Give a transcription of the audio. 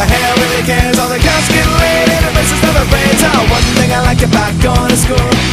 the hair really cares. All the girls get laid and the missus never braids. Oh, one thing I like about going to school,